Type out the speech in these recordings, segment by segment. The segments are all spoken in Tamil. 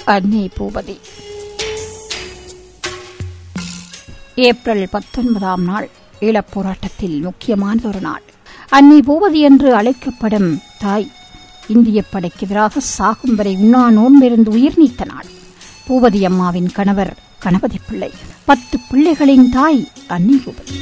அன்னை பூபதி. ஏப்ரல் 19 நாள் ஈழப் போராட்டத்தில் முக்கியமானதொரு நாள். அன்னை பூபதி என்று அழைக்கப்படும் தாய் இந்திய படைக்கு எதிராக சாகும் வரை உண்ணா நோன்பிருந்து உயிர் நீத்த நாள். பூபதி அம்மாவின் கணவர் கணபதி பிள்ளை. 10 பிள்ளைகளின் தாய் அன்னை பூபதி.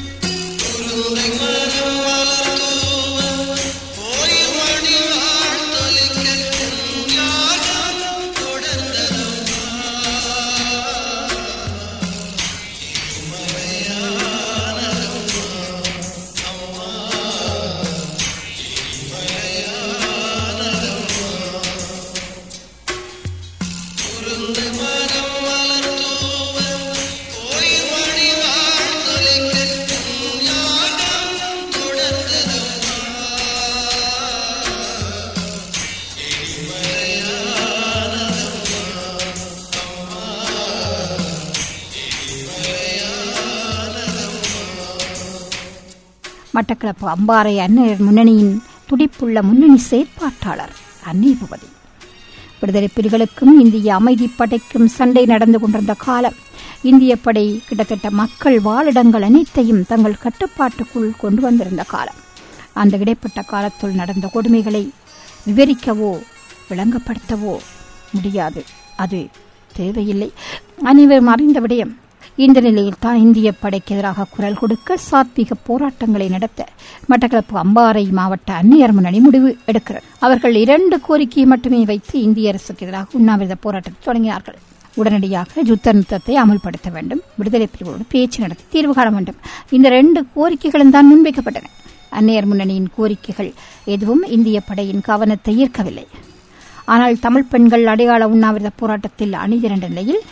மட்டக்களப்பு அம்பாறை அன்னையர் முன்னணியின் துடிப்புள்ள முன்னணி செயற்பாட்டாளர் அன்னை பூபதி. விடுதலை புலிகளுக்கும் இந்திய அமைதிப்படைக்கும் சண்டை நடந்து கொண்டிருந்த காலம். இந்திய படை கிட்டத்தட்ட மக்கள் வாழிடங்கள் அனைத்தையும் தங்கள் கட்டுப்பாட்டுக்குள் கொண்டு வந்திருந்த காலம். அந்த இடைப்பட்ட காலத்துள் நடந்த கொடுமைகளை விவரிக்கவோ விளங்கப்படுத்தவோ முடியாது. அது தேவையில்லை. அனைவரும் அறிந்த விடயம். இந்த நிலையில் தான் இந்திய படைக்கு எதிராக குரல் கொடுக்க சாத்வீக போராட்டங்களை நடத்த மட்டக்களப்பு அம்பாறை மாவட்ட அன்னையர் முன்னணி முடிவு எடுக்கிறது. அவர்கள் 2 கோரிக்கையை மட்டுமே வைத்து இந்திய அரசுக்கு எதிராக உண்ணாவிரத போராட்டத்தை தொடங்கினார்கள். உடனடியாக யுத்த நிறுத்தத்தை அமல்படுத்த வேண்டும், விடுதலை புலிகளோடு பேச்சு நடத்தி தீர்வு காண வேண்டும். இந்த 2 கோரிக்கைகளும் தான் முன்வைக்கப்பட்டன. அன்னையர் முன்னணியின் கோரிக்கைகள் எதுவும் இந்திய படையின் கவனத்தை ஈர்க்கவில்லை. ஆனால் தமிழ் பெண்கள் அடையாள உண்ணாவிரத போராட்டத்தில் அணிதிரண்ட நிலையில்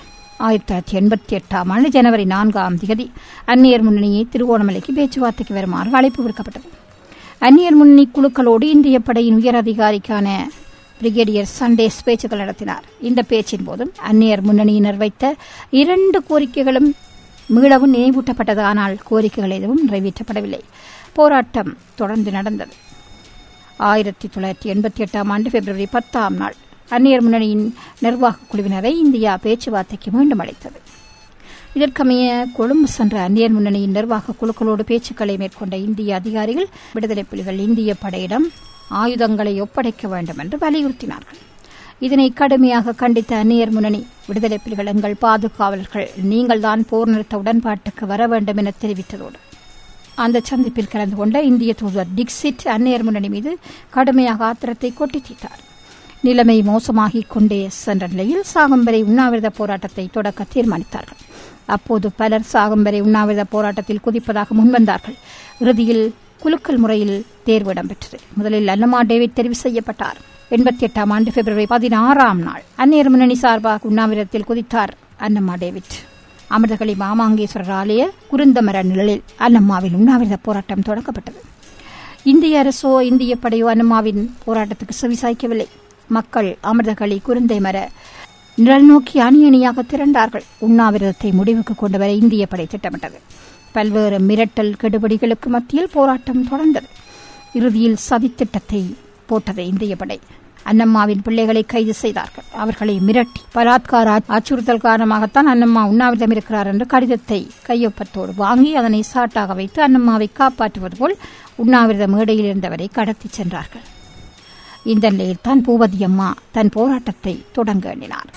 1988 ஆண்டு ஜனவரி 4 அன்னையர் முன்னணியை திருகோணமலைக்கு பேச்சுவார்த்தைக்கு வருமாறு அழைப்பு விடுக்கப்பட்டது. அன்னையர் முன்னணி குழுக்களோடு இந்திய படையின் உயர் அதிகாரிக்கான பிரிகேடியர் சண்டேஸ் பேச்சுக்கள் நடத்தினார். இந்த பேச்சின் போதும் அன்னையர் முன்னணியினர் வைத்த 2 கோரிக்கைகளும் மீளவும் நினைவூட்டப்பட்டது. ஆனால் கோரிக்கைகள் எதுவும் நிறைவேற்றப்படவில்லை. போராட்டம் தொடர்ந்து நடந்தது. 1988 ஆண்டு பிப்ரவரி 10 அன்னையர் முன்னணியின் நிர்வாக குழுவினரை இந்தியா பேச்சுவார்த்தைக்கு மீண்டும் அழைத்தது. இதற்கமைய கொழும்பு சென்ற அன்னையர் முன்னணியின் நிர்வாக குழுக்களோடு பேச்சுக்களை மேற்கொண்ட இந்திய அதிகாரிகள் விடுதலை புலிகள் இந்திய படையிடம் ஆயுதங்களை ஒப்படைக்க வேண்டும் என்று வலியுறுத்தினார்கள். இதனை கடுமையாக கண்டித்த அன்னையர் முன்னணி, விடுதலை புலிகள் எங்கள் பாதுகாவலர்கள், நீங்கள் தான் போர் நிறுத்த உடன்பாட்டுக்கு வர வேண்டும் என தெரிவித்ததோடு அந்த சந்திப்பில் கலந்து கொண்ட இந்திய தூதர் டிக்சிட் அன்னையர் முன்னணி மீது கடுமையாக ஆத்திரத்தை கொட்டி தீர்த்தார். நிலைமை மோசமாகிக் கொண்டே சென்ற நிலையில் சாகம்பரை உண்ணாவிரத போராட்டத்தை தொடக்க தீர்மானித்தார்கள். அப்போது பலர் சாகம்பரை உண்ணாவிரத போராட்டத்தில் குதிப்பதாக முன்வந்தார்கள். இறுதியில் குலுக்கல் முறையில் தேர்வு இடம்பெற்றது. முதலில் அன்னம்மா டேவிட் தெரிவு செய்யப்பட்டார். 88 ஆண்டு பிப்ரவரி 16 அன்னையர் முன்னணி சார்பாக உண்ணாவிரதத்தில் குதித்தார் அன்னம்மா டேவிட். அமிர்தகளி மாமாங்கேஸ்வரர் ஆலய குருந்தமர நிழலில் அன்னம்மாவின் உண்ணாவிரத போராட்டம் தொடங்கப்பட்டது. இந்திய அரசோ இந்திய படையோ அன்னம்மாவின் போராட்டத்துக்கு செவிசாய்க்கவில்லை. மக்கள் அமிர்தகளி குருந்தை மர நிழல் நோக்கி அணியணியாக திரண்டார்கள். உண்ணாவிரதத்தை முடிவுக்கு கொண்டுவர இந்திய படை திட்டமிட்டது. பல்வேறு மிரட்டல் கெடுபிடிகளுக்கு மத்தியில் போராட்டம் தொடர்ந்தது. இறுதியில் சதித்திட்டத்தை போட்டது இந்திய படை. அன்னம்மாவின் பிள்ளைகளை கைது செய்தார்கள். அவர்களை மிரட்டி பலாத்கார அச்சுறுத்தல் காரணமாகத்தான் அன்னம்மா உண்ணாவிரதம் இருக்கிறார் என்று கடிதத்தை கையொப்பத்தோடு வாங்கி அதனை சாட்டாக வைத்து அன்னம்மாவை காப்பாற்றுவது போல் உண்ணாவிரத மேடையில் இருந்தவரை கடத்தி சென்றார்கள். இந்த நிலையில் தான் பூபதி அம்மா தன் போராட்டத்தை தொடங்க எண்ணினார்.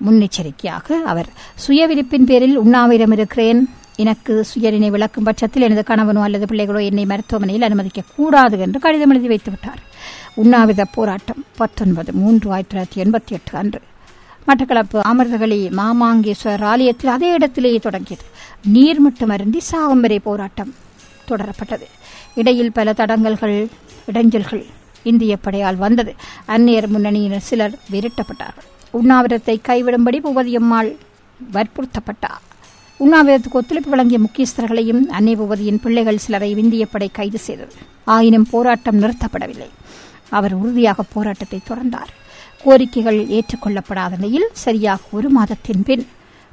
முன்னெச்சரிக்கையாக அவர் சுயவிருப்பின் பேரில் உண்ணாவிரம் இருக்கிறேன், எனக்கு சுயநினை விளக்கும் பட்சத்தில் எனது கணவனோ அல்லது பிள்ளைகளோ என்னை மருத்துவமனையில் அனுமதிக்க கூடாது என்று கடிதம் எழுதி வைத்துவிட்டார். உண்ணாவிரத போராட்டம் 19/3/1988 அன்று மட்டக்களப்பு அமிர்தகளி மாமாங்கேஸ்வரர் ஆலயத்தில் அதே இடத்திலேயே தொடங்கியது. நீர்மட்டம் அருந்தி சாகும் வரை போராட்டம் தொடரப்பட்டது. இடையில் பல தடங்கல்கள், இடைஞ்சல்கள் இந்திய படையால் வந்தது. அந்நியர் முன்னணியினர் சிலர் விரட்டப்பட்டார்கள். உண்ணாவிரத்தை கைவிடும்படி பூபதியம்மாள் வற்புறுத்தப்பட்டார். உண்ணாவிரத்துக்கு ஒத்துழைப்பு வழங்கிய முக்கியஸ்தர்களையும் அன்னை பூபதியின் பிள்ளைகள் சிலரையும் இந்திய படை கைது செய்தது. ஆயினும் போராட்டம் நிறுத்தப்படவில்லை. அவர் உறுதியாக போராட்டத்தை தொடர்ந்தார். கோரிக்கைகள் ஏற்றுக்கொள்ளப்படாத நிலையில் சரியாக ஒரு மாதத்தின் பின்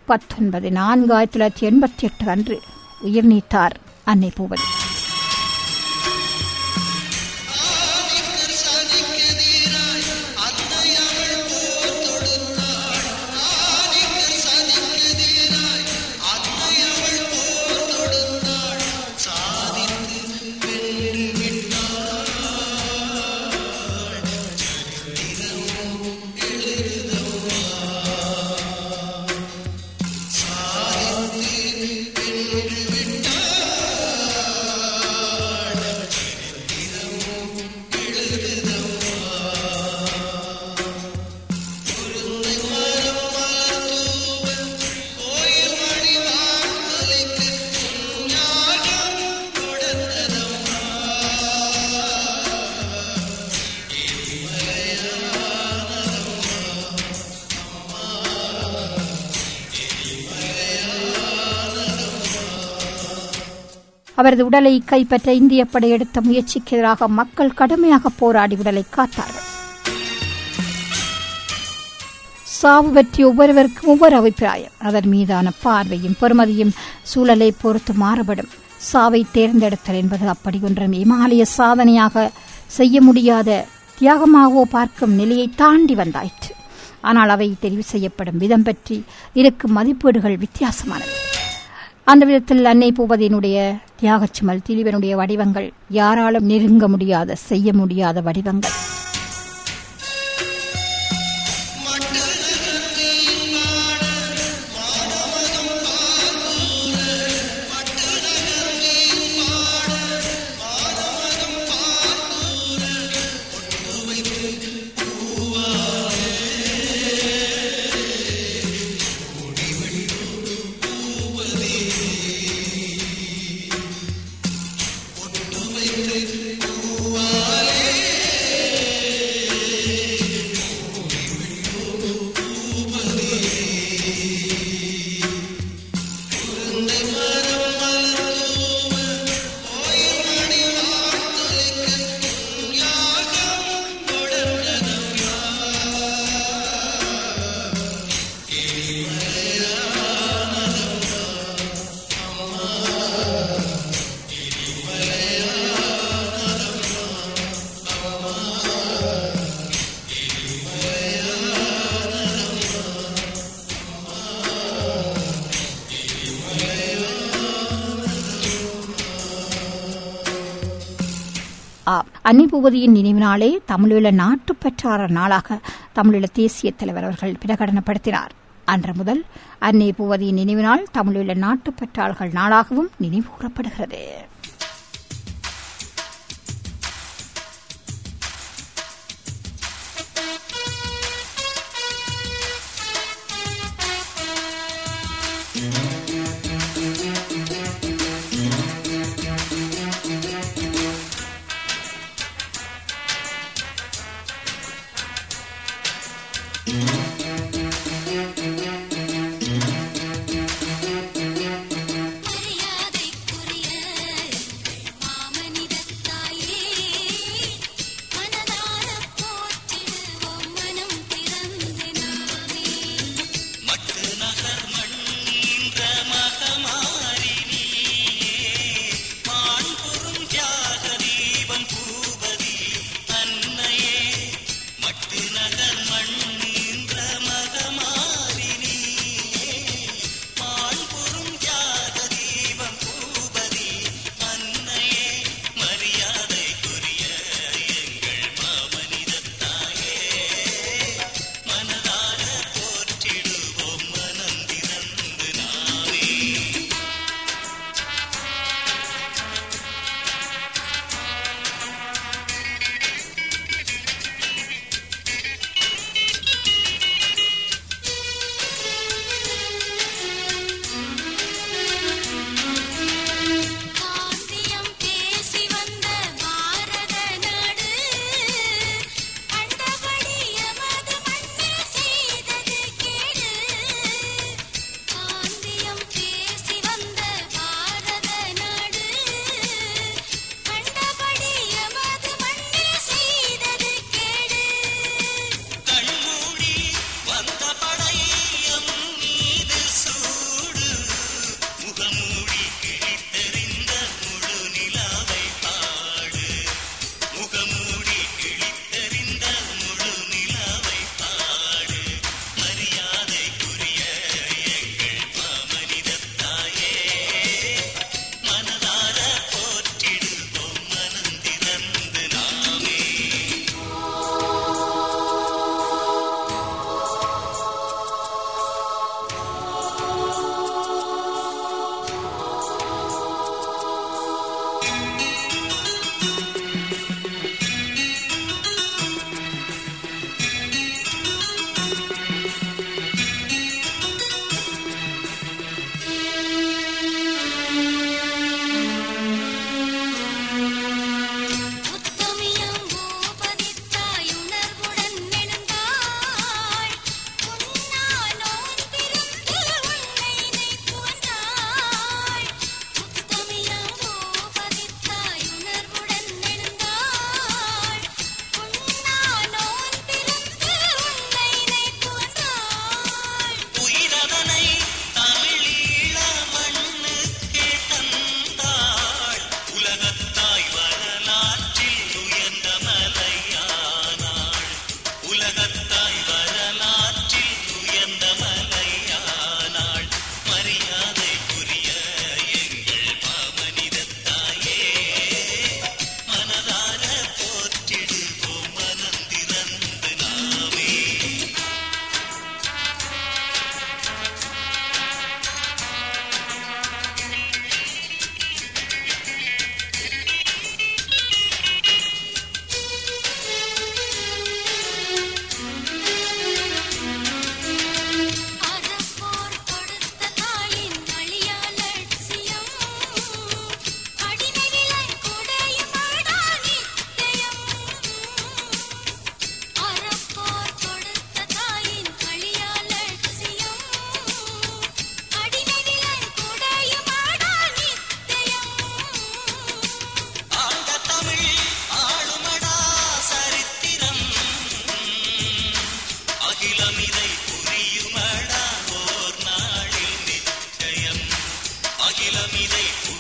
19/4/1988 அன்று உயிர் நீத்தார் அன்னை பூபதி. அவரது உடலை கைப்பற்ற இந்திய படை எடுத்த முயற்சிக்கு எதிராக மக்கள் கடுமையாக போராடி உடலை காத்தார்கள். சாவு பற்றி ஒவ்வொருவருக்கும் ஒவ்வொரு அபிப்பிராயம், அதன் மீதான பார்வையும் பெறுமதியும் சூழலை பொறுத்து மாறுபடும். சாவை தேர்ந்தெடுத்தல் என்பது அப்படி ஒன்றும் இமாலய சாதனையாக செய்ய முடியாத தியாகமாகவோ பார்க்கும் நிலையை தாண்டி வந்தாயிற்று. ஆனால் அவை தெரிவு செய்யப்படும் விதம் பற்றி இருக்கும் மதிப்பீடுகள் வித்தியாசமானது. அந்த விதத்தில் அன்னை பூபதியினுடைய தியாகச்சுமல் திலீபனுடைய வடிவங்கள் யாராலும் நெருங்க முடியாத, செய்ய முடியாத வடிவங்கள். அன்னை பூபதியின் நினைவு நாளே தமிழீழ நாட்டுப்பற்றாளர் நாளாக தமிழீழ தேசிய தலைவர் அவர்கள் பிரகடனப்படுத்தினார். அன்று முதல் அன்னை பூபதியின் நினைவு நாள் தமிழீழ நாட்டுப்பற்றாளர்கள் நாளாகவும் நினைவு கூறப்படுகிறது. அகிலமிதை